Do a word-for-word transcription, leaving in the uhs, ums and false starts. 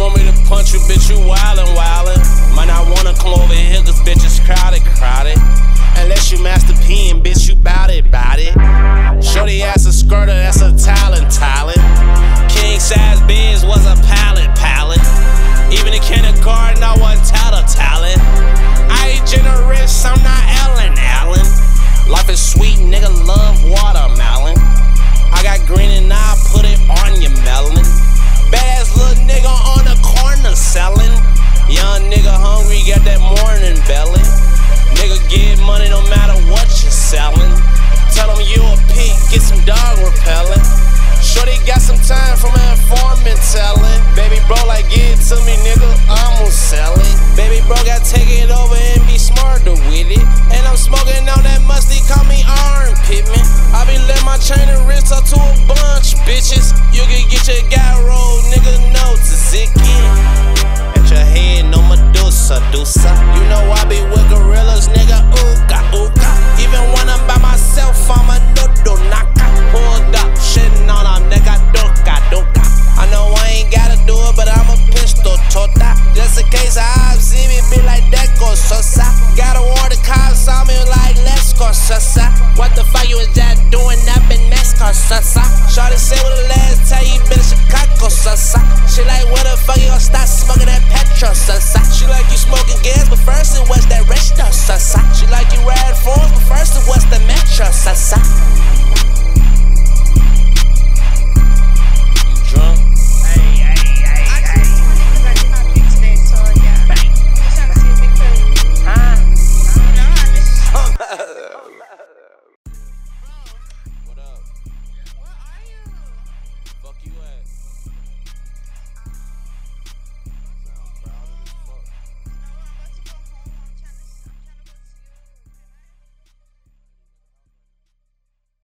want me to punch you, bitch, you wildin', wildin'. Might not wanna come over here, cause bitch is crowded, crowded. Unless you Master P and bitch, you bout it, bout it. Shorty ass a skirter, that's a talent, talent. King size beds was a pallet, pallet. Even in kindergarten, I wasn't talent, talent. I ain't generous, I'm not Ellen, Allen. Life is sweet, nigga, love watermelon. I got green and I put it on your melon. Badass little nigga on the corner selling. Young nigga hungry, got that morning belly. Nigga get money no matter what you're selling. Tell him you a pig, get some dog repellent. Shorty got some time from an informant telling. Baby bro like give it to me nigga, I'ma sell it. Baby bro got take it over and be smarter with it. And I'm smoking on that musty, call me armpit man. I be letting my chain and wrist up to a bunch bitches. You can get your